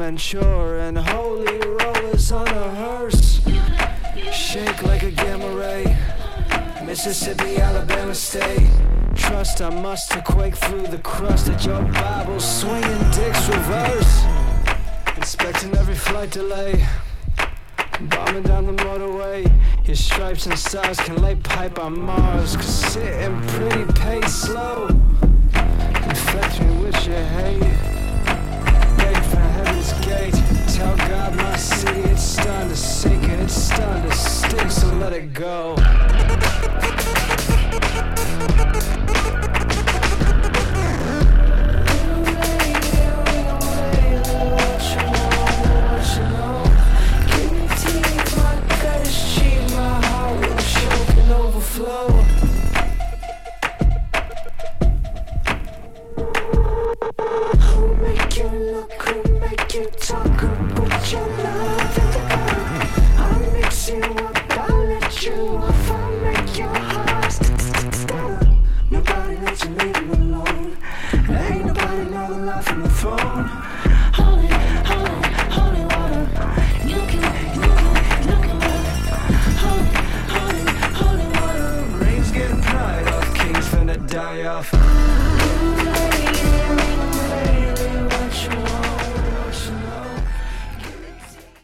Manchur and holy rollers on a hearse. Shake like a gamma ray, Mississippi, Alabama State. Trust I must to quake through the crust at your Bible, swinging dicks reverse. Inspecting every flight delay, bombing down the motorway. Your stripes and stars can lay pipe on Mars, cause sitting pretty pace slow. Infect me with your hate, beg for heaven's gate. Tell God my city, it's starting to sink and it's starting to stink, so let it go. Who make you look, who make you talk, who put your love